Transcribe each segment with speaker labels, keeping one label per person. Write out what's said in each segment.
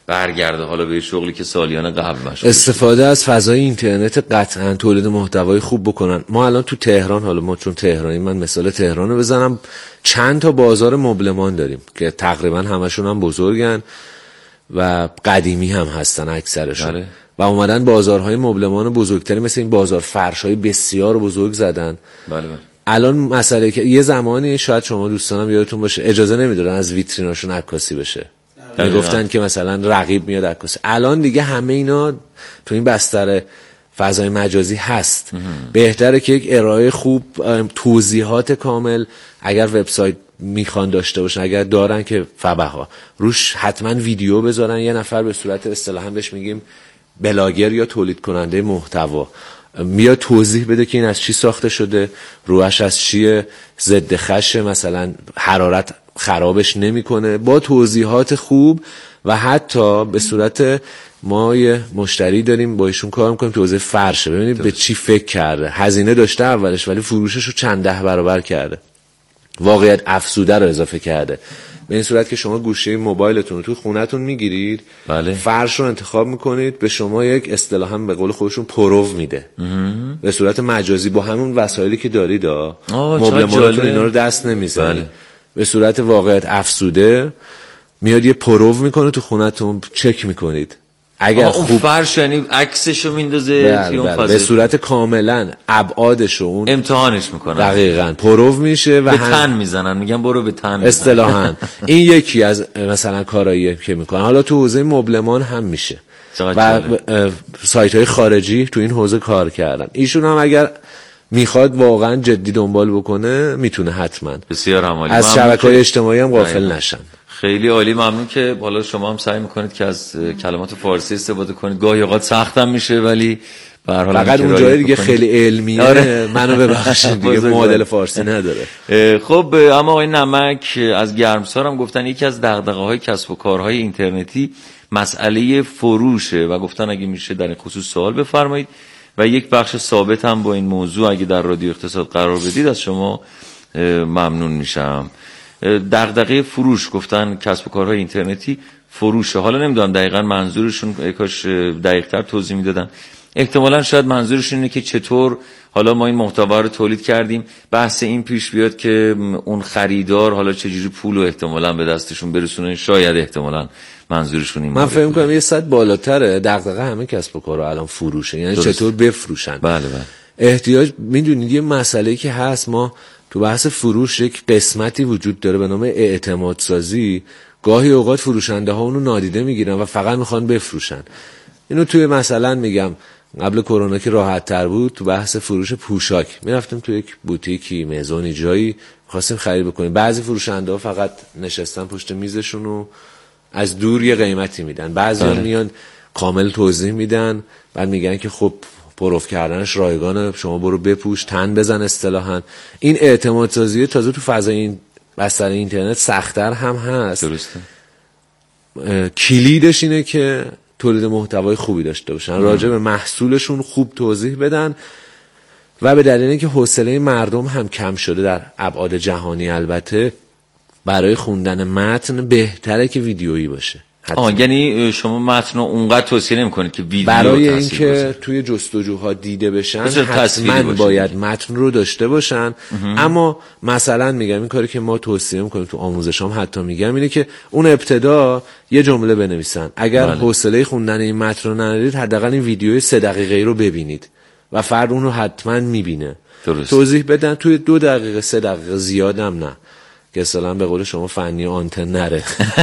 Speaker 1: برگرده حالا به شغلی که سالیان قبل مشغول
Speaker 2: استفاده از فضای اینترنت قطعا تولید محتوای خوب بکنن. ما الان تو تهران، حالا ما چون تهرانی، من مثال تهران رو بزنم، چند تا بازار مبلمان داریم که تقریبا همشون هم بزرگن و قدیمی هم هستن اکثرشون.
Speaker 1: بله.
Speaker 2: و اومدن بازارهای مبلمان بزرگتری مثل این بازار فرش‌های بسیار بزرگ زدن.
Speaker 1: بله.
Speaker 2: الان مسئله که یه زمانی شاید شما دوستانم یادتون باشه اجازه نمیدادن از ویتریناشون عکاسی بشه، میگفتن که مثلا رقیب میاد عکاسی. الان دیگه همه اینا تو این بستر فضای مجازی هست. بهتره که یک ارائه خوب، توضیحات کامل، اگر وبسایت میخوان داشته باشن، اگر دارن که فبها روش حتما ویدیو بذارن، یه نفر به صورت اصطلاحا بهش میگیم بلاگر یا تولید کننده محتوا میاد توضیح بده که این از چی ساخته شده، روش از چیه، ضد خشه، مثلا حرارت خرابش نمیکنه، با توضیحات خوب. و حتی به صورت ما یه مشتری داریم با ایشون کار میکنیم توضیح فرشه، ببینید به چی فکر کرده، هزینه داشته اولش ولی فروشش رو چند 10 برابر کرده، واقعیت افزوده رو اضافه کرده. به این صورت که شما گوشه موبایلتون رو توی خونه‌تون میگیرید،
Speaker 1: بله.
Speaker 2: فرش رو انتخاب میکنید، به شما یک اصطلاحاً به قول خودشون پرو میده به صورت مجازی با همون وسایلی که دارید. مبلمانتون اینا رو دست نمیزنید.
Speaker 1: بله.
Speaker 2: به صورت واقعیت افزوده میاد یه پرو میکنه تو خونه‌تون، چک میکنید اگر خوب
Speaker 1: فرش، یعنی عکسشو میندازه توی اون فضا
Speaker 2: به صورت کاملا ابعادشو اون
Speaker 1: امتحانش میکنن،
Speaker 2: دقیقاً پرو میشه و
Speaker 1: به تن میزنن، میگن برو به تن
Speaker 2: اصطلاحاً. این یکی از مثلا کارهاییه که میکنن. حالا تو حوزه مبلمان هم میشه و سایت های خارجی تو این حوزه کار کردن. ایشون هم اگر میخواد واقعا جدی دنبال بکنه میتونه حتما.
Speaker 1: بسیار عالی.
Speaker 2: از شبکه‌های اجتماعی هم غافل نشن.
Speaker 1: خیلی عالی، ممنون که حالا شما هم سعی میکنید که از کلمات فارسی استفاده کنید. گاهی اوقات سختم میشه ولی به هر حال
Speaker 2: فقط اون جای دیگه خیلی علمیه.
Speaker 1: آره.
Speaker 2: منو ببخشید دیگه معادل فارسی نداره.
Speaker 1: خب اما آقای نمک از گرمسار هم گفتن یکی از دغدغه‌های کسب و کارهای اینترنتی مسئله فروشه و گفتن اگه میشه در این خصوص سوال بفرمایید و یک بخش ثابت هم با این موضوع اگه در رادیو اقتصاد قرار بدید از شما ممنون میشم. دغدغه فروش گفتن کسب و کارهای اینترنتی فروشه. حالا نمیدونم دقیقاً منظورشون، کاش دقیق‌تر توضیح میدادن. احتمالاً شاید منظورشون اینه که چطور حالا ما این محتوا رو تولید کردیم، بحث این پیش بیاد که اون خریدار حالا چجوری پول و احتمالاً به دستشون برسونه. شاید احتمالاً منظورشون این.
Speaker 2: من فکر می‌کنم یه صد بالاتره. دغدغه همه کسب و کارها الان فروشه، یعنی
Speaker 1: درست.
Speaker 2: چطور بفروشن.
Speaker 1: بله.
Speaker 2: احتیاج، میدونید یه مسئله‌ای که هست، ما تو بحث فروش یک قسمتی وجود داره به نام اعتماد سازی. گاهی اوقات فروشنده ها اونو نادیده میگیرن و فقط میخوان بفروشن. اینو توی مثلا میگم قبل کرونا که راحت تر بود، تو بحث فروش پوشاک میرفتیم تو یک بوتیکی، مزونی، جایی خواستیم خرید بکنیم، بعضی فروشنده ها فقط نشستن پشت میزشون و از دور یه قیمتی میدن، بعضی ها میان کامل توضیح میدن، بعد میگن که خب پروف کردنش رایگانه، شما برو بپوش، تن بزن اصطلاحاً. این اعتماد سازی تازه تو فضای این بستر اینترنت سخت‌تر هم هست.
Speaker 1: درسته.
Speaker 2: کلیدش اینه که تولید محتوای خوبی داشته باشن، راجع به محصولشون خوب توضیح بدن و به دلیل اینکه حوصله مردم هم کم شده در ابعاد جهانی، البته برای خوندن متن بهتره که ویدیویی باشه.
Speaker 1: یعنی شما متن رو اونقدر توصیه نمی‌کنید که ویدیو
Speaker 2: برای اینکه توی جستجوها دیده بشن حتما باید متن رو داشته باشن. اما مثلا میگم این کاری که ما توصیه میکنیم تو آموزشام حتی میگم اینه که اون ابتدا یه جمله بنویسن. اگر حوصله خوندن این متن رو ندارید، حداقل این ویدیوی 3 دقیقه‌ای رو ببینید و فرد اون رو حتما میبینه. توضیح بدن توی 2 دقیقه 3 دقیقه، زیادم نه که اصلا به قول شما فنی آنتن نره.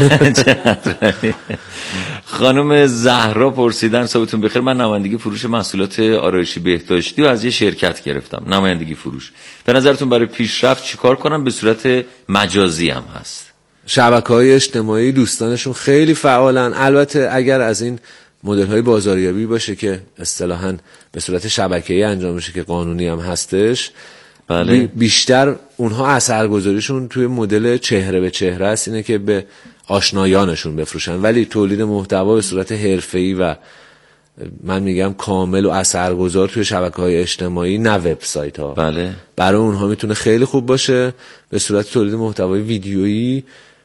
Speaker 1: خانم زهرا پرسیدن صبحتون بخیر، من نمایندگی فروش محصولات آرایشی بهداشتی و از یه شرکت گرفتم، نمایندگی فروش. به نظرتون برای پیشرفت چیکار کنم؟ به صورت مجازی هم هست.
Speaker 2: شبکه‌های اجتماعی دوستانشون خیلی فعالن. البته اگر از این مدل‌های بازاریابی باشه که اصطلاحاً به صورت شبکه‌ای انجام میشه که قانونی هم هستش،
Speaker 1: بله.
Speaker 2: بیشتر اونها اثرگذاریشون توی مدل چهره به چهره است، اینه که به آشنایانشون بفروشن، ولی تولید محتوا به صورت حرفه‌ای و من میگم کامل و اثرگذار توی شبکه‌های اجتماعی، نه وبسایت‌ها.
Speaker 1: بله.
Speaker 2: برای اونها میتونه خیلی خوب باشه به صورت تولید محتوای ویدیویی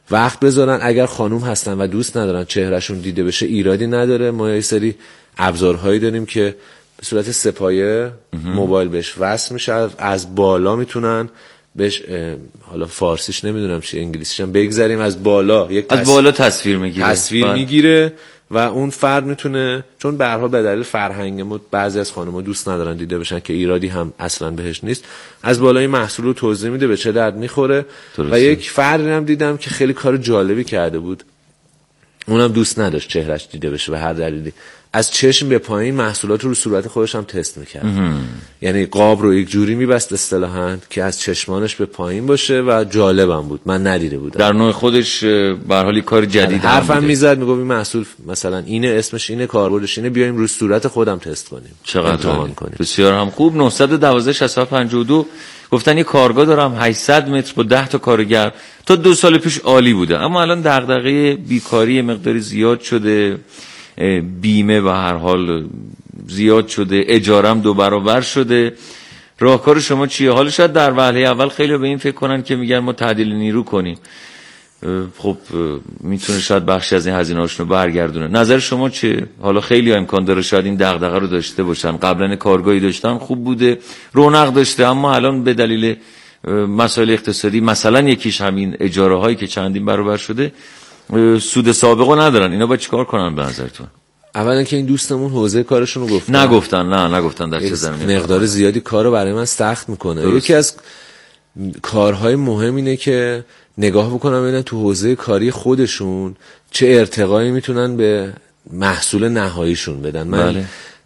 Speaker 2: وقت بذارن. اگر خانوم هستن و دوست ندارن چهرهشون دیده بشه ایرادی نداره. ما یه سری ابزارهایی داریم که به صورت سه‌پایه موبایل بهش وصل میشه، از بالا میتونن بهش حالا فارسیش نمیدونم چی، انگلیسیش هم بگذاریم، از بالا
Speaker 1: از بالا تصویر میگیره
Speaker 2: و اون فرد میتونه، چون به هر حال به دلیل فرهنگ ما بعضی از خانم‌ها دوست ندارن دیده بشن که ایرادی هم اصلا بهش نیست، از بالای محصول رو توضیح میده به چه درد میخوره. و یک فردی هم دیدم که خیلی کار جالبی کرده بود، اونم دوست نداشت چهرهش دیده بشه به هر دلیلی، از چشم به پایین محصولات رو صورت خودش هم تست میکرد. یعنی قاب رو یک جوری میبست اصطلاحاً که از چشمانش به پایین باشه و جالبم بود، من ندیده بودم.
Speaker 1: در نوع خودش به هر حال کار جدید
Speaker 2: حرفم میزد، میگفت این محصول مثلا اینه، اسمش اینه، کاربردش اینه، بیایم رو صورت خودم تست کنیم،
Speaker 1: امتحان کنیم. بسیار هم خوب. 912 6752 گفتن یه کارگاه دارم 800 متر با 10 تا کارگر، تا 2 سال پیش عالی بوده، اما الان دغدغه بیکاری مقداری زیاد شده، بیمه و هر حال زیاد شده، اجارم 2 برابر شده، راهکار شما چیه؟ حالا شاید در وهله اول خیلی به این فکر کنن که میگن ما تعدیل نیرو کنیم، خب میتونه شاید بخشی از این هزینه‌هاشون رو برگردونه. نظر شما چیه؟ حالا خیلی امکان داره شاید این دغدغه رو داشته باشن، قبلا کارگاهی داشتن خوب بوده، رونق داشته، اما الان به دلیل مسائل اقتصادی، مثلا یکیش همین اجاره هایی که چندین برابر شده، سود سابقه ندارن. اینا باید چیکار کنن به نظرتون؟
Speaker 2: اولا که این دوستمون حوزه کارشون رو
Speaker 1: نگفتن در چه زمینه
Speaker 2: مقدار زیادی کارو برای من سخت میکنه. یکی از کارهای مهم اینه که نگاه بکنم ببینن تو حوزه کاری خودشون چه ارتقایی میتونن به محصول نهاییشون بدن. من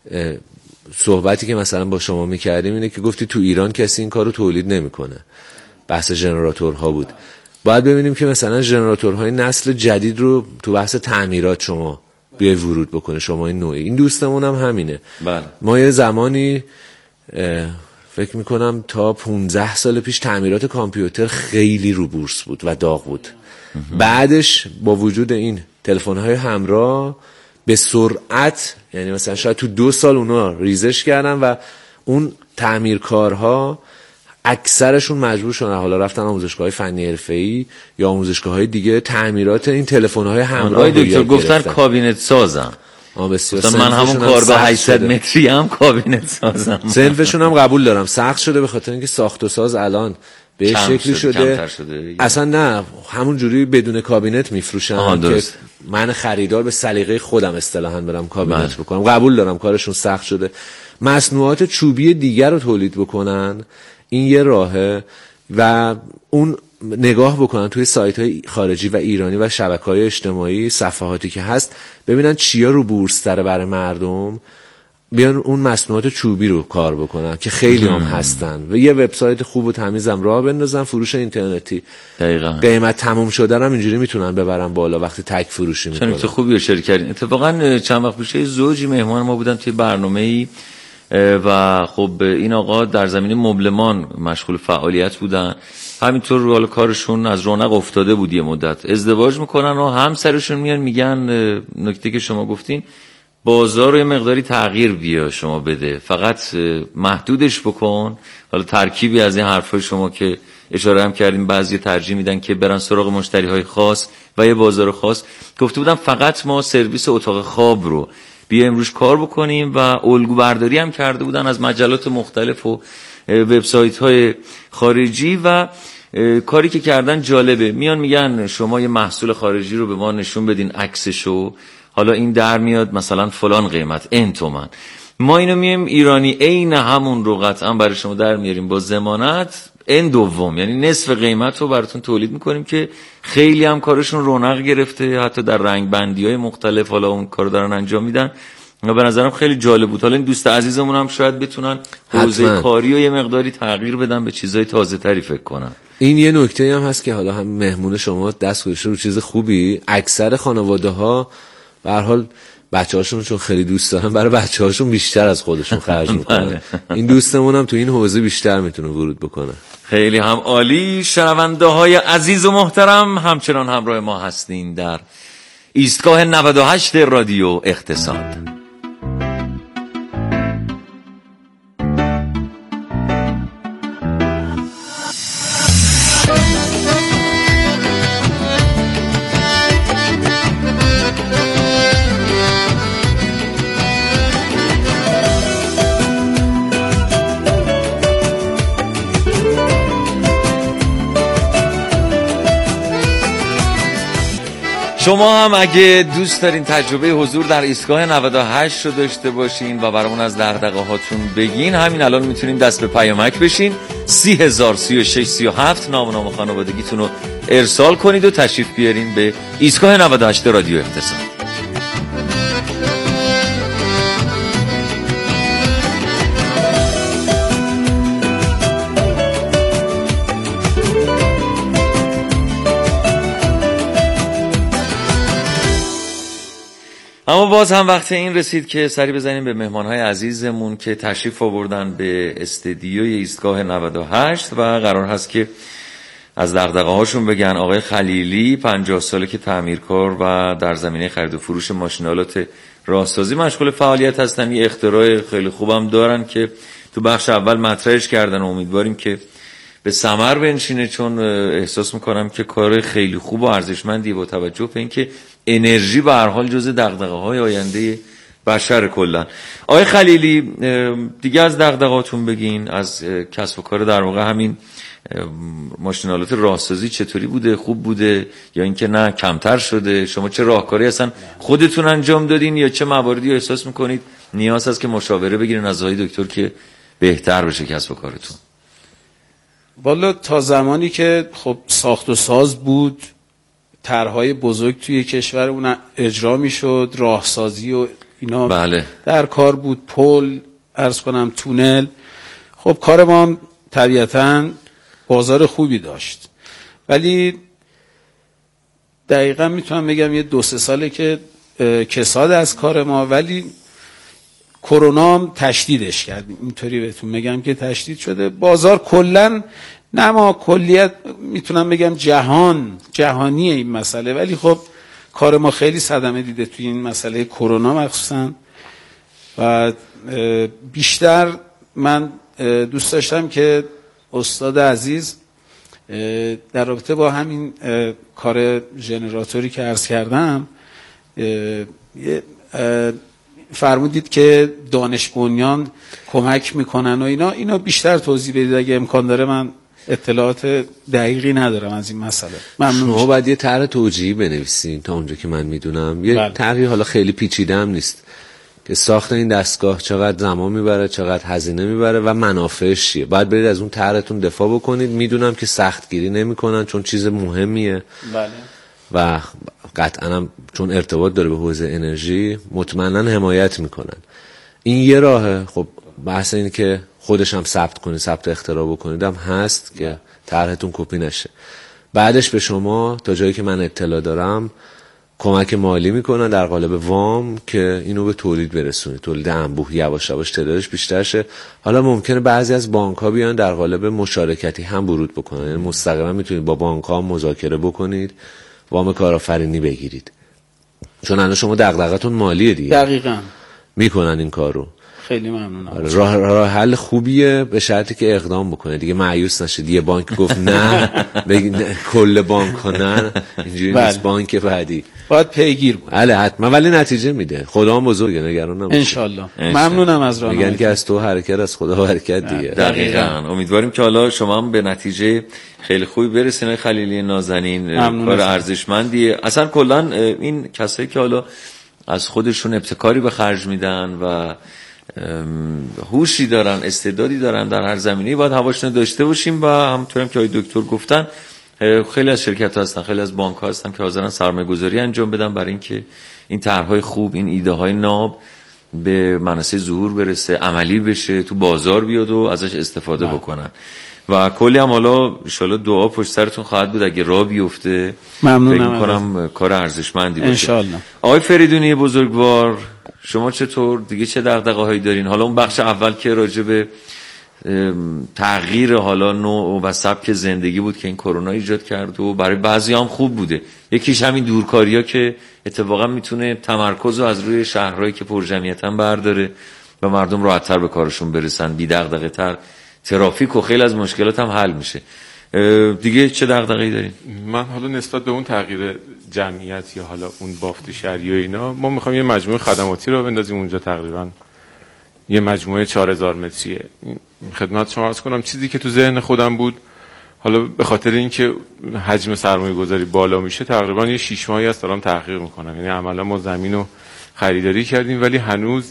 Speaker 2: صحبتی که مثلا با شما میکردیم اینه که گفتی تو ایران کسی این کارو تولید نمیکنه، بحث ژنراتورها بود. باید ببینیم که مثلا ژنراتورهای نسل جدید رو تو بحث تعمیرات شما بیای ورود بکنه، شما این نوعی. این دوستمون هم همینه. ما یه زمانی فکر میکنم تا 15 سال پیش تعمیرات کامپیوتر خیلی رو بورس بود و داغ بود. بعدش با وجود این تلفن‌های همراه به سرعت، یعنی مثلا شاید تو 2 سال اونا ریزش کردن و اون تعمیرکارها اکثرشون مجبور شدن حالا رفتن آموزشگاه‌های فنی حرفه‌ای یا آموزشگاه‌های دیگه تعمیرات این تلفن‌های همراه.
Speaker 1: دکتر گفتن کابینت سازم.
Speaker 2: بسیار.
Speaker 1: من همون کارگاه 800 متری هم کابینت سازم.
Speaker 2: صنفشون هم قبول دارم. سخت شده به خاطر اینکه ساخت و ساز الان به شکلی شده اصلا نه همون جوری بدون کابینت میفروشن که من خریدار به سلیقه خودم اصطلاحاً برم کابینت بکنم. قبول دارم کارشون سخت شده. مصنوعات چوبی دیگر رو تولید بکنن، این یه راهه. و اون نگاه بکنن توی سایت‌های خارجی و ایرانی و شبکه‌های اجتماعی، صفحاتی که هست، ببینن چیا رو بورس تره برای مردم، بیان اون مصنوعات چوبی رو کار بکنن که خیلی هم هستن و یه وبسایت خوب و تمیزم راه بندازن، فروش اینترنتی.
Speaker 1: دقیقاً.
Speaker 2: قیمت تموم شده هم اینجوری میتونن ببرن بالا وقتی تک فروشی میکنن.
Speaker 1: چون خوبی رو شیر کردین. اتفاقا چند وقت پیش زوجی مهمان ما بودن توی برنامه‌ای و خب این آقا در زمینه مبلمان مشغول فعالیت بودن، همینطور رو کارشون از رونق افتاده بود. یه مدت ازدواج میکنن و همسرشون میان میگن نکته که شما گفتین، بازار رو یه مقداری تغییر بیا شما بده، فقط محدودش بکن. حالا ترکیبی از این حرفای شما که اشاره هم کردیم، بعضی ترجیح میدن که برن سراغ مشتریهای خاص و یه بازار خاص. گفته بودم فقط ما سرویس اتاق خواب رو بیایم روش کار بکنیم و الگو برداری هم کرده بودن از مجلات مختلف و وبسایت های خارجی و کاری که کردن جالبه. میان میگن شما یه محصول خارجی رو به ما نشون بدین، عکسشو، حالا این در میاد مثلا فلان قیمت این تومن، ما اینو میایم ایرانی عین همون رو قطعا برای شما در میاریم با ضمانت این دوم، یعنی نصف قیمت رو براتون تولید میکنیم که خیلی هم کارشون رونق گرفته، حتی در رنگ بندی های مختلف حالا اون کارو دارن انجام میدن و به نظرم خیلی جالب بود. حالا این دوست عزیزمون هم شاید بتونن حوزه کاری و یه مقداری تغییر بدن، به چیزای تازه تری فکر کنن.
Speaker 2: این یه نکته هم هست که حالا هم مهمون شما دست گذاشته رو چیز خوبی. اکثر خانواده ها به هر حال بچه‌هاشون چون خیلی دوست دارن برای بچه‌هاشون بیشتر از خودشون خرج میکنن. این دوستمون هم تو این حوزه بیشتر میتونه ورود بکنه.
Speaker 1: خیلی هم عالی. شنونده های عزیز و محترم، همچنان همراه ما هستین در ایستگاه 98 رادیو اقتصاد. شما هم اگه دوست دارین تجربه حضور در ایستگاه 98 رو داشته باشین و برامون از دغدغه هاتون بگین، همین الان میتونین دست به پیامک بشین. 30,036,37 نام خانوادگیتون رو ارسال کنید و تشریف بیارین به ایستگاه 98 رادیو اقتصاد. اما باز هم وقت این رسید که سری بزنیم به مهمانهای عزیزمون که تشریف آوردن به استدیوی ایستگاه 98 و قرار هست که از دغدغه هاشون بگن. آقای خلیلی 50 ساله که تعمیرکار و در زمینه خرید و فروش ماشین‌آلات راهسازی مشغول فعالیت هستن. یه اختراع خیلی خوبم دارن که تو بخش اول مطرحش کردن و امیدواریم که به ثمر بنشینه، چون احساس میکنم که کار خیلی خوب و ارزشمندیه با توجه به اینکه انرژی به هر حال جزء دغدغه‌های آینده بشر کلا. آقای خلیلی دیگه از دغدغه‌هاتون بگین، از کسب و کار در واقع همین ماشین‌آلات راهسازی چطوری بوده؟ خوب بوده یا اینکه نه کمتر شده؟ شما چه راهکاری هستن خودتون انجام دادین یا چه مواردی رو احساس میکنید نیاز هست که مشاوره بگیرین از آقای دکتر که بهتر بشه کسب و کارتون؟
Speaker 3: والا تا زمانی که خب ساخت و ساز بود، طرح‌های بزرگ توی کشور اون اجرا میشد، راهسازی و اینا
Speaker 1: بله.
Speaker 3: در کار بود، پل، عرض کنم تونل، خب کار ما هم طبیعتاً بازار خوبی داشت. ولی دقیقاً میتونم بگم یه 2-3 ساله که کساد از کار ما، ولی کرونا هم تشدیدش کرد. اینطوری بهتون بگم که تشدید شده بازار کلاً، نه ما کلیت میتونم بگم جهانیه این مسئله، ولی خب کار ما خیلی صدمه دیده توی این مسئله کرونا مخصوصا. و بیشتر من دوست داشتم که استاد عزیز در رابطه با همین کار ژنراتوری که عرض کردم فرمودید که دانش بنیان کمک میکنن و اینا بیشتر توضیح بدید اگه امکان داره. من اطلاعات دقیقی ندارم از این مسئله. ممنون.
Speaker 2: شما باید یه طرح توجیهی بنویسین تا اونجا که من میدونم، یه طرحی حالا خیلی پیچیده هم نیست که ساخت این دستگاه چقدر زمان میبره، چقدر هزینه میبره و منافعش چیه. باید برید از اون طرحتون دفاع بکنید. میدونم که سختگیری نمیکنن چون چیز مهمیه.
Speaker 3: بله.
Speaker 2: و قطعا هم چون ارتباط داره به حوزه انرژی مطمئنا حمایت میکنن. این یه راهه. خب بحث اینه که خودش هم ثبت کنید، ثبت اختراع بکنید هم هست که طرحتون کپی نشه. بعدش به شما تا جایی که من اطلاع دارم کمک مالی میکنن در قالب وام که اینو به تولید برسونید، تولید انبوه یواش یواش تعدادش بیشتر شه. حالا ممکنه بعضی از بانک‌ها بیان در قالب مشارکتی هم ورود بکنن، یعنی مستقیما میتونید با بانک‌ها مذاکره بکنید، وام کارآفرینی بگیرید، چون الان شما دغدغه‌تون مالیه دیگه.
Speaker 3: دقیقاً
Speaker 2: میکنن این کارو.
Speaker 3: خیلی ممنونم.
Speaker 2: راه حل خوبیه به شرطی که اقدام بکنه دیگه، مایوس نشید. یه بانک گفت نه بگید کل بانک ها نه، اینجوری نیست. بانک بعدی
Speaker 3: باید پیگیر بود.
Speaker 2: بله حتما، ولی نتیجه میده. خدا هم بزرگه، نگران نباشید.
Speaker 3: انشالله. ممنونم از راهنمایی.
Speaker 2: میگن که از تو حرکت از خدا حرکت دیگه.
Speaker 1: دقیقاً. امیدواریم که حالا شما هم به نتیجه خیلی خوبی برسین. خلیلی نازنین کار ارزشمندیه. اصلا کلا این کسایی که حالا از خودشون ابتکاری به خرج میدن و هوشی دارن، استعدادی دارن در هر زمینه‌ای، باید هواشون داشته باشیم. و همونطورم که آقای دکتر گفتن خیلی از شرکت‌ها هستن، خیلی از بانک‌ها هستن که حاضرن سرمایه‌گذاری انجام بدن برای اینکه این طرح‌های خوب، این ایده‌های ناب به منصه ظهور برسه، عملی بشه، تو بازار بیاد و ازش استفاده بکنن. و کلی هم حالا ان شاءالله دعا پشت سرتون خواهد بود اگه راه بیفته.
Speaker 3: ممنونم.
Speaker 1: فکر می‌کنم کار ارزشمندی باشه.
Speaker 3: ان شاءالله.
Speaker 1: آقای فریدونی بزرگوار، شما چطور؟ دیگه چه دغدغه‌هایی دارین؟ حالا اون بخش اول که راجع به تغییر حالا نوع و سبک زندگی بود که این کرونا ایجاد کرد و برای بعضی هم خوب بوده. یکیش همین دورکاری‌ها که اتفاقا میتونه تمرکز رو از روی شهرهایی که پرجمعیتن برداره و مردم راحت‌تر به کارشون برسن، بی دغدغه‌تر، ترافیک و خیلی از مشکلات هم حل میشه. دیگه چه دغدغه‌ای دارین؟
Speaker 4: من حالا نسبت به اون تغییر جمعیت یا حالا اون بافت شهری و اینا، ما می‌خوایم یه مجموعه خدماتی رو بندازیم اونجا. تقریبا یه مجموعه 4000 متریه. خدمت شما عرض کنم چیزی که تو ذهن خودم بود، حالا به خاطر اینکه حجم سرمایه گذاری بالا میشه تقریبا یه 6 ماهی است دارم تحقیق میکنم. یعنی عملا ما زمین رو خریداری کردیم ولی هنوز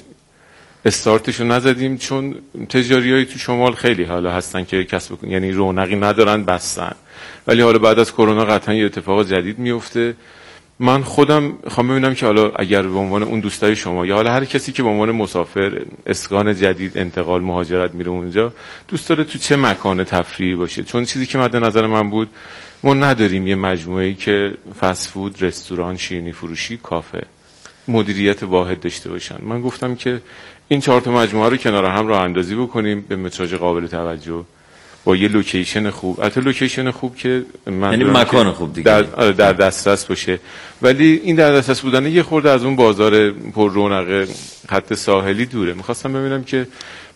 Speaker 4: استارتشو نزدیم، چون تجاریای تو شمال خیلی حالا هستن که یعنی رونقی ندارن، بستن. ولی حالا بعد از کرونا قطعا یه اتفاق جدید میفته. من خودم میخوام ببینم که حالا اگر به عنوان اون دوستای شما یا حالا هر کسی که به عنوان مسافر اسکان جدید انتقال مهاجرت میره اونجا، دوست داره تو چه مکان تفریحی باشه. چون چیزی که مد نظر من بود، ما نداریم یه مجموعه‌ای که فست فود، رستوران، شیرینی فروشی، کافه مدیریت واحد داشته باشن. من گفتم که این 4 تا مجموعه رو کنار هم راه اندازی بکنیم به متراژ قابل توجه با یه لوکیشن خوب. البته لوکیشن خوب که
Speaker 1: یعنی مکان خوب دیگه
Speaker 4: در دسترس باشه، ولی این در دسترس بودن یه خورده از اون بازار پر رونق خط ساحلی دوره. می‌خواستم ببینم که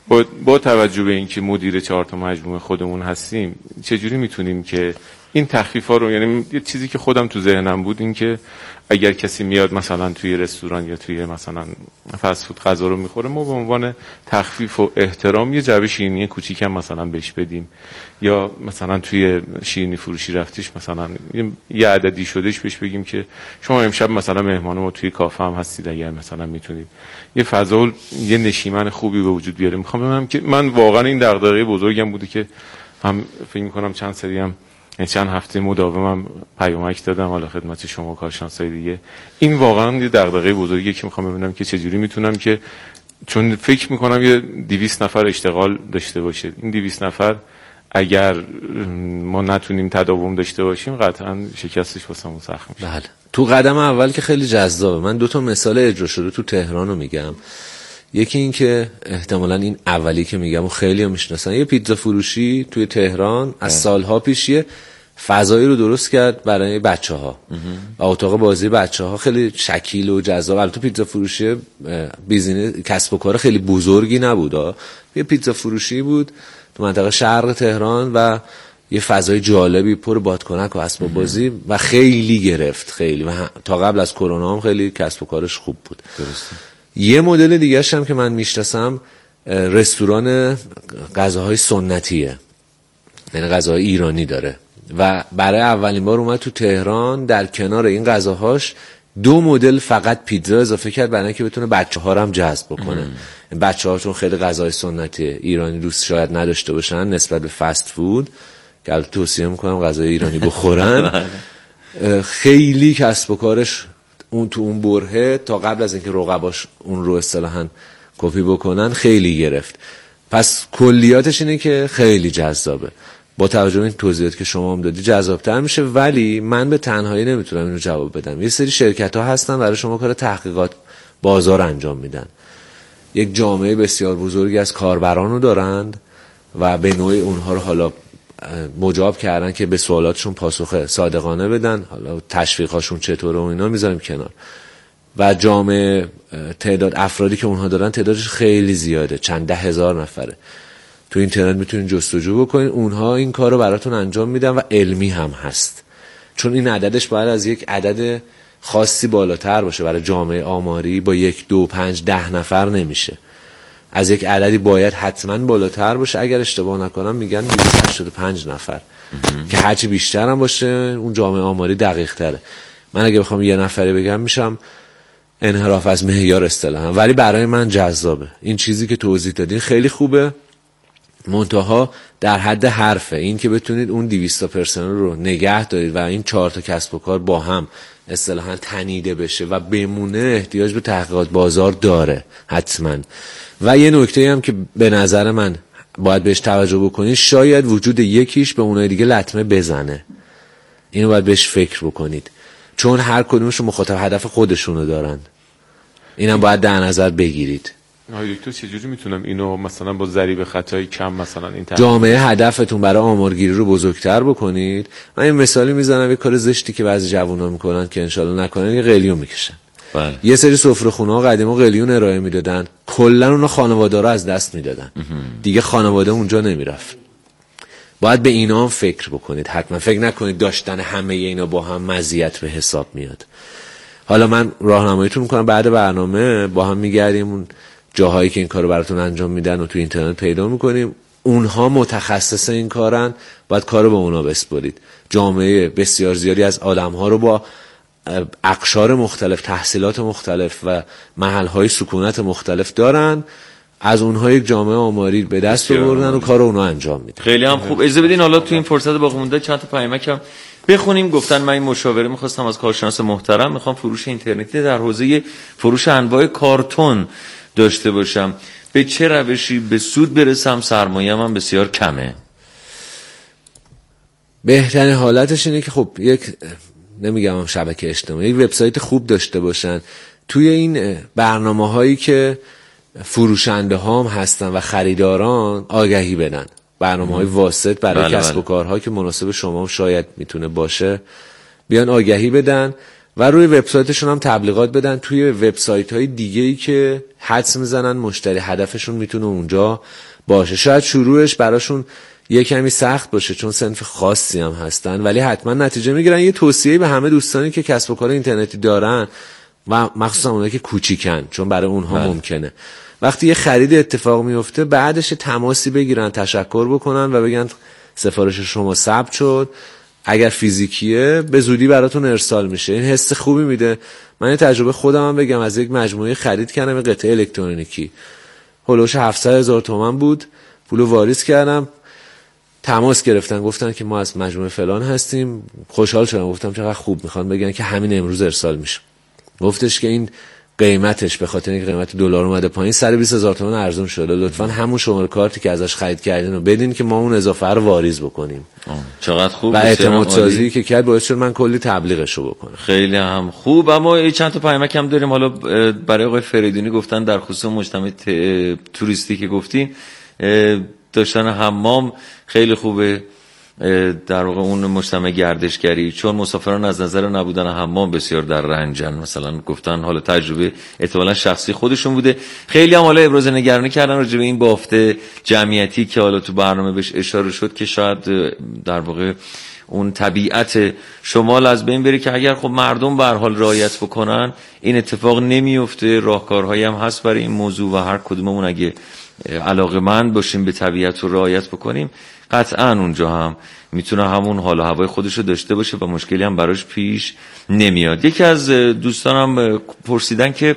Speaker 4: با توجه به اینکه مدیر 4 تا مجموعه خودمون هستیم چجوری میتونیم که این تخفیف‌ها رو، یعنی یه چیزی که خودم تو ذهنم بود این که اگر کسی میاد مثلا توی رستوران یا توی مثلا فست فود غذا رو میخوره، ما به عنوان تخفیف و احترام یه جعبه شیرینی کوچیکم مثلا بهش بدیم، یا مثلا توی شیرینی فروشی رفتیش مثلا یه عددی شدهش بهش بگیم که شما امشب مثلا مهمان ما توی کافه هم هستید، اگر مثلا میتونید یه فضا، یه نشیمن خوبی به وجود بیاریم. میخوام ببینم که من واقعا این دغدغه بزرگم بوده که هم فکر می‌کنم چند سری هم چند هفته مداومم پیامک دادم حالا خدمت شما کارشناسای دیگه. این واقعا یه دغدغه بزرگیه که میخوام ببینم که چجوری میتونم که، چون فکر میکنم یه 200 نفر اشتغال داشته باشه، این 200 نفر اگر ما نتونیم تداوم داشته باشیم قطعا شکستش واسمون سخت میشه.
Speaker 2: بله. تو قدم اول که خیلی جذابه. من 2 تا مثال اجرا شده تو تهران رو میگم. یکی این که احتمالاً این اولی که میگم و خیلی هم میشناسن، یه پیتزا فروشی توی تهران از سالها پیشیه فضایی رو درست کرد برای بچه‌ها و اتاق بازی بچه‌ها خیلی شکیل و جذاب. البته پیتزا فروشی بیزینس کسب و کار خیلی بزرگی نبود، یه پیتزا فروشی بود تو منطقه شرق تهران و یه فضای جالبی پر بادکنک و اسباب بازی و خیلی گرفت، خیلی، و تا قبل از کرونا هم خیلی کسب و کارش خوب بود. درسته. یه مدل دیگه هم که من میشناسم رستوران غذاهای سنتیه، یعنی غذاهای ایرانی داره و برای اولین بار اومد تو تهران در کنار این غذاهاش 2 مدل فقط پیتزا اضافه کرد برای اینکه بتونه بچه‌ها رو هم جذب بکنه. بچه‌ها چون خیلی غذای سنتی ایرانی دوست شاید نداشته باشن نسبت به فست فود، که البته توصیه میکنم غذای ایرانی بخورن، خیلی کسب و کارش اون تو اون برهه تا قبل از اینکه رقباش اون رو اصطلاحاً کپی بکنن خیلی گرفت. پس کلیاتش اینه که خیلی جذابه. با توجه به این توضیحات که شما هم دادی جذاب‌تر میشه، ولی من به تنهایی نمیتونم اینو جواب بدم. یه سری شرکت‌ها هستن برای شما کار تحقیقات بازار انجام میدن. یک جامعه بسیار بزرگی از کاربران رو دارند و به نوعی اونها رو حالا مجاب کردن که به سوالاتشون پاسخ صادقانه بدن. حالا تشویقاشون چطوره و اینا میذاریم کنار. و جامعه تعداد افرادی که اونها دارن تعدادش خیلی زیاده، چند 10,000 نفره. تو اینترنت میتونین جستجو بکنین، اونها این کار رو براتون انجام میدن و علمی هم هست، چون این عددش باید از یک عدد خاصی بالاتر باشه. برای جامعه آماری با 1 2 5 10 نفر نمیشه، از یک عددی باید حتما بالاتر باشه. اگر اشتباه نکنم میگن 285 نفر که هرچی بیشتر هم باشه اون جامعه آماری دقیق تره. من اگه بخوام 1 نفره بگم میشم انحراف از معیار اصطلاحا، ولی برای من جذابه. این چیزی که توضیح دادین خیلی خوبه، منتها در حد حرفه. این که بتونید اون 200 تا پرسنل رو نگه دارید و این 4 تا کسب و کار با هم اصطلاحاً تنیده بشه و بمونه، احتیاج به تحقیقات بازار داره حتما. و یه نکته هم که به نظر من باید بهش توجه بکنید، شاید وجود یکیش به اونای دیگه لطمه بزنه. اینو باید بهش فکر بکنید، چون هر کدومشون مخاطب هدف خودشونو دارن. اینم باید در نظر بگیرید.
Speaker 4: آقای دکتر چجوری میتونم اینو مثلا با ضریب خطای کم مثلا این
Speaker 2: جامعه هدفتون برای آمارگیری رو بزرگتر بکنید؟ من یه مثالی میزنم، یه کار زشتی که بعضی جوونا میکنن که انشالله نکنن، یه قلیون میکشن. یه سری سفره‌خونه‌ها قدیما قلیون ارائه میدادن، کلا اون خانواده‌ها از دست میدادن، دیگه خانواده اونجا نمیرفت. باید به اینا هم فکر بکنید، حتما فکر نکنید داشتن همه اینا با هم مزیت به حساب میاد. حالا من راهنماییتون میکنم، بعد برنامه با هم میگردیم اون جاهایی که این کارو براتون انجام میدن و تو اینترنت پیدا میکنیم، اونها متخصص این کارن، باید کارو به اونا بسپرید. جامعه بسیار زیادی از آدم‌ها رو با اقشار مختلف، تحصیلات مختلف و محل‌های سکونت مختلف دارن، از اونها یک جامعه آماری به دست آوردن و کار اونها انجام میدن.
Speaker 1: خیلی هم خوب. اجازه بدین حالا تو این فرصت باقی مونده چند تا پیامک هم بخونیم. گفتن من این مشاوره می‌خواستم از کارشناس محترم، میخوام فروش اینترنتی در حوزه فروش انواع کارتون داشته باشم، به چه روشی به سود برسم؟ سرمایه‌ام هم بسیار کمه.
Speaker 2: بهترین حالتش اینه که خب یک نمیگم شبکه اجتماعی، یک وبسایت خوب داشته باشن. توی این برنامه‌هایی که فروشنده ها هم هستن و خریداران آگهی بدن، برنامه‌های واسط برای کسب و کارها که مناسب شما هم شاید میتونه باشه، بیان آگهی بدن و روی وبسایتشون هم تبلیغات بدن. توی وبسایت‌های دیگه‌ای که حدس میزنن مشتری هدفشون میتونه اونجا باشه. شاید شروعش براشون یه کمی سخت باشه چون صنف خاصی هم هستن، ولی حتما نتیجه میگیرن. یه توصیه به همه دوستانی که کسب و کار اینترنتی دارن و مخصوصا اونایی که کوچیکن، چون برای اونها ممکنه وقتی یه خرید اتفاق میفته بعدش تماسی بگیرن، تشکر بکنن و بگن سفارش شما ثبت شد، اگر فیزیکیه به زودی براتون ارسال میشه. این حس خوبی میده. من یه تجربه خودم هم بگم، از یک مجموعه خرید کردم یه قطعه الکترونیکی، هولوش 700,000 تومان بود، پولو واریز کردم، تماس گرفتن گفتن که ما از مجموعه فلان هستیم. خوشحال شدم، گفتم چقدر خوب، میخوان بگن که همین امروز ارسال میشه. گفتش که این قیمتش به خاطر اینکه قیمت دلار اومده پایین 120,000 تومان ارزون شده، لطفاً همون شماره کارتی که ازش خرید کردین رو بدین که ما اون اضافه رو واریز بکنیم.
Speaker 1: چقدر خوب.
Speaker 2: و اعتماد سازی که کرد باعث شد من کلی تبلیغش رو بکنم.
Speaker 1: خیلی هم خوب. اما چند تا پیامک هم داریم. حالا برای آقای فریدونی گفتن در خصوص مجتمع توریستی که گفتین داشتن حمام خیلی خوبه، در واقع اون مجتمع گردشگری، چون مسافران از نظر نبودن حمام بسیار در رنجن. مثلا گفتن حالا تجربه احتمالاً شخصی خودشون بوده. خیلی هم حالا ابراز نگرانی کردن راجع به این بافت جمعیتی که حالا تو برنامه بهش اشاره شد که شاید در واقع اون طبیعت شمال از بین بره، که اگر خب مردم به هر حال رعایت بکنن این اتفاق نمیفته. راهکارهایی هم هست برای این موضوع و هر کدوممون اگه علاقه‌مند باشیم به طبیعت و رعایت بکنیم قطعاً اونجا هم میتونه همون حال و هوای خودش رو داشته باشه و مشکلی هم براش پیش نمیاد. یکی از دوستانم پرسیدن که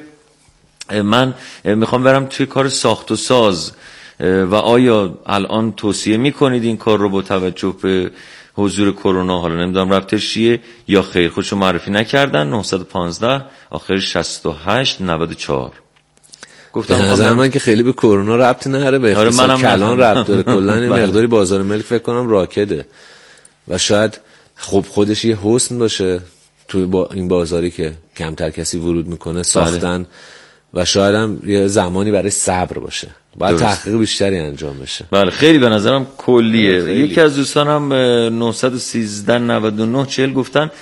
Speaker 1: من میخوام برم توی کار ساخت و ساز و آیا الان توصیه میکنید این کار رو با توجه به حضور کرونا؟ حالا نمیدونم ربطش چیه یا خیر. خودشو معرفی نکردن. 915 آخر 68 94.
Speaker 2: گفتم به نظر من که خیلی به کرونا ربط نداره، به اقتصاد کلان ربط داره. کلا این مقداری بازار ملک فکر کنم راکده و شاید خب خودش یه حسن باشه توی با این بازاری که کمتر کسی ورود میکنه ساختن و شاید هم یه زمانی برای صبر باشه، باید تحقیق بیشتری انجام بشه.
Speaker 1: بله خیلی به نظرم کلیه. یکی از دوستانم 913 99 40 گفتن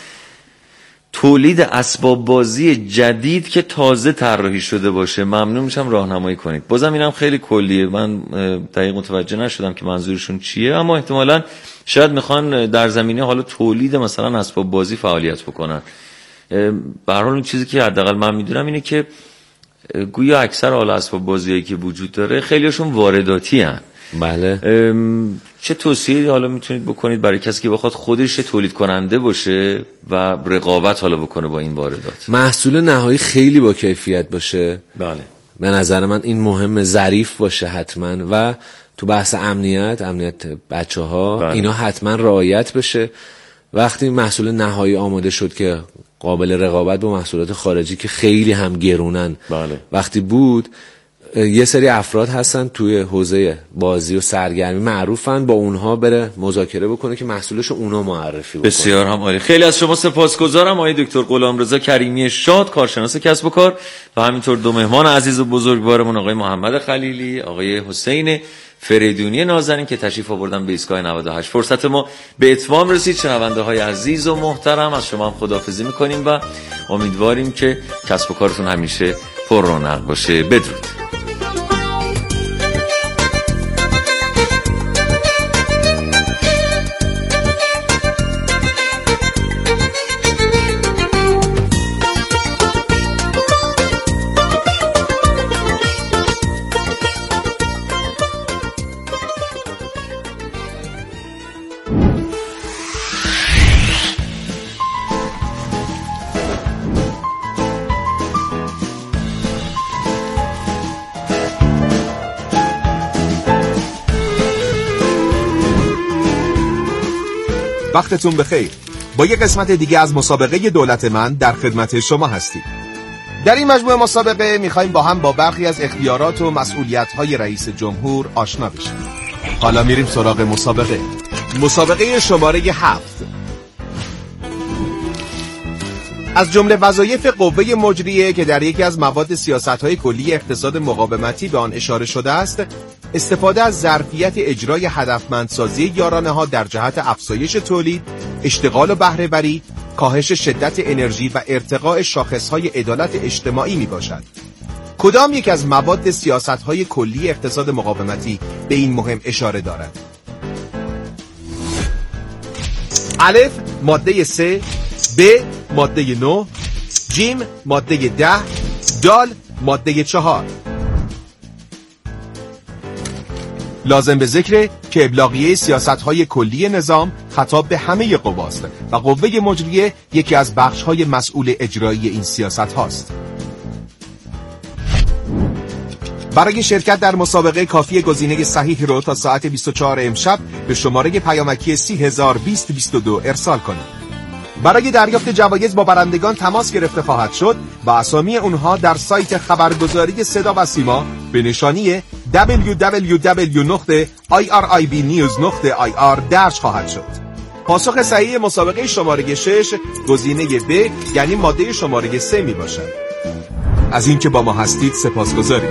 Speaker 1: تولید اسباب بازی جدید که تازه طراحی شده باشه ممنون میشم راهنمایی کنید. بازم اینم خیلی کلیه، من دقیق متوجه نشدم که منظورشون چیه، اما احتمالاً شاید میخوان در زمینه حالا تولید مثلا اسباب بازی فعالیت بکنن. به هر حال اون چیزی که حداقل من میدونم اینه که گویا اکثر حالا اسباب بازیایی که وجود داره خیلیشون وارداتی هن.
Speaker 2: بله.
Speaker 1: چه توصیه حالا میتونید بکنید برای کسی که بخواد خودش تولید کننده باشه و رقابت حالا بکنه با این واردات؟
Speaker 2: محصول نهایی خیلی با کیفیت باشه.
Speaker 1: بله.
Speaker 2: به نظر من این مهمه، ظریف باشه حتما و تو بحث امنیت بچه‌ها
Speaker 1: بله.
Speaker 2: اینا حتما رعایت بشه. وقتی محصول نهایی آماده شد که قابل رقابت با محصولات خارجی که خیلی هم گرونن،
Speaker 1: بله.
Speaker 2: وقتی بود یه سری افراد هستن توی حوزه بازی و سرگرمی معروفن، با اونها بره مذاکره بکنه که محصولشو اونا معرفی بکنه.
Speaker 1: بسیار هم عالی. خیلی از شما سپاسگزارم آقای دکتر غلامرضا کریمی شاد، کارشناس کسب و کار، و همینطور دو مهمان عزیز و بزرگوارمون آقای محمد خلیلی، آقای حسین فریدونی نازنین که تشریف آوردن به ایستگاه 98. فرصت ما به اتمام رسید. شنونده های عزیز و محترم، از شما هم خداحافظی میکنیم و امیدواریم که کسب و کارتون همیشه پر رونق باشه. بدرود.
Speaker 5: وقتتون بخیر. با یک قسمت دیگه از مسابقه دولت من در خدمت شما هستیم. در این مجموعه مسابقه میخوایم با هم با برخی از اختیارات و مسئولیت‌های رئیس جمهور آشنا بشیم. حالا میریم سراغ مسابقه. مسابقه شماره 7. از جمله وظایف قوه مجریه که در یکی از مواد سیاست‌های کلی اقتصاد مقاومتی به آن اشاره شده است، استفاده از ظرفیت اجرای هدفمندسازی یارانه‌ها در جهت افزایش تولید، اشتغال و بهره‌وری، کاهش شدت انرژی و ارتقاء شاخص‌های عدالت اجتماعی میباشد. کدام یک از مواد سیاست‌های کلی اقتصاد مقاومتی به این مهم اشاره دارد؟ الف ماده 3، ب ماده 9، جیم ماده 10، دال ماده 4. لازم به ذکره که ابلاغیه سیاست‌های کلی نظام خطاب به همه قواست و قوه مجریه یکی از بخش‌های مسئول اجرایی این سیاست هاست. برای شرکت در مسابقه کافی گزینه صحیح رو تا ساعت 24 امشب به شماره پیامکی 302022 ارسال کنید. برای دریافت جوایز با برندگان تماس گرفته خواهد شد و اسامی اونها در سایت خبرگزاری صدا و سیما به نشانی www.iribnews.ir درج خواهد شد. پاسخ صحیح مسابقه شماره 6 گزینه ب یعنی ماده شماره 3 می باشد. از اینکه با ما هستید سپاسگزاریم.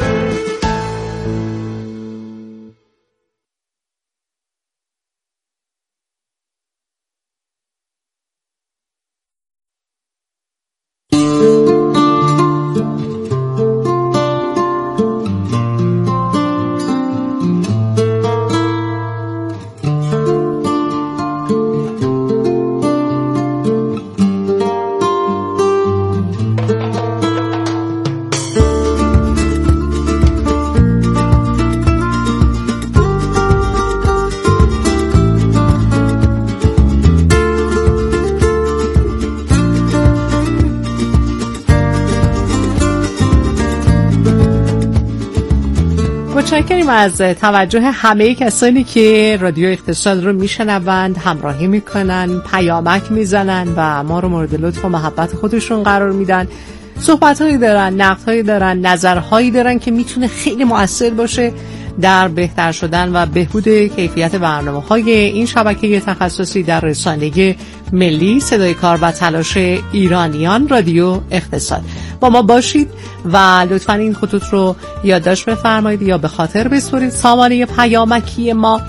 Speaker 6: متشکریم از توجه همه کسانی که رادیو اقتصاد رو میشنوند، همراهی میکنن، پیامک میزنن و ما رو مورد لطف و محبت خودشون قرار میدن. صحبت‌هایی دارن، نقدهایی دارن، نظرهایی دارن که میتونه خیلی مؤثر باشه در بهتر شدن و بهبود کیفیت برنامه‌های این شبکه تخصصی در رسانه ملی صدای کار و تلاش ایرانیان رادیو اقتصاد. با ما باشید و لطفاً این خطوط رو یادداشت بفرمایید یا به خاطر بسپرید. سامانه پیامکی ما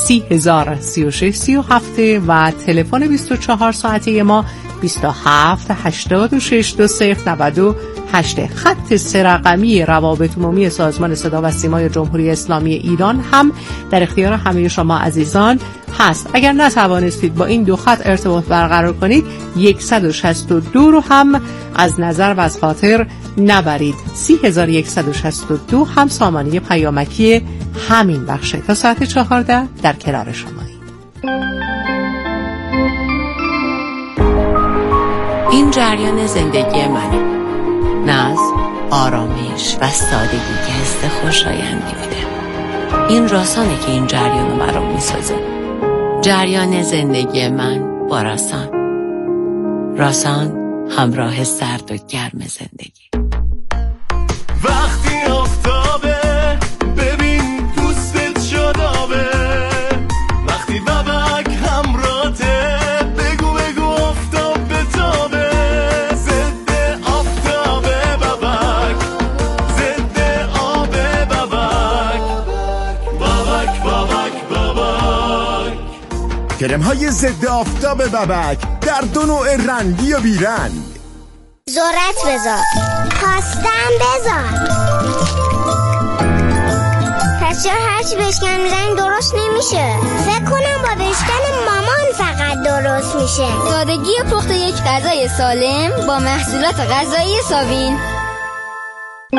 Speaker 6: 303637 و تلفن 24 ساعته ما 27 86 2098. خط 3 رقمی روابط عمومی سازمان صدا و سیمای جمهوری اسلامی ایران هم در اختیار همه شما عزیزان هست. اگر نتوانستید با این دو خط ارتباط برقرار کنید 162 رو هم از نظر و از خاطر نبرید. 3162 هم سامانه پیامکی همین بخشه. تا ساعت 14 در کنار شمایید. این جریان زندگی منه. ناز، آرامش و سادگی که حس خوشایندی میده. این راسانه که این جریان رو برام میسازه. جریان زندگی من با راسان. راسان همراه سرد و گرم زندگی.
Speaker 7: وقتی آفتابه ببین پوستت شادابه، وقتی ببک همراته بگو آفتاب بتابه، ضد آفتابه ببک، ضد آب ببک، ببک.
Speaker 8: کرم‌های ضد آفتاب ببک در دو نوع رنگی و بیرنگ.
Speaker 9: ذرت بذار، خواستم بذار. پس چرا هرچی بشکن میزنی درست نمیشه؟ فکر کنم با بشکن مامان فقط درست میشه.
Speaker 10: سادگی پخت یک غذای سالم با محصولات غذایی ساوین.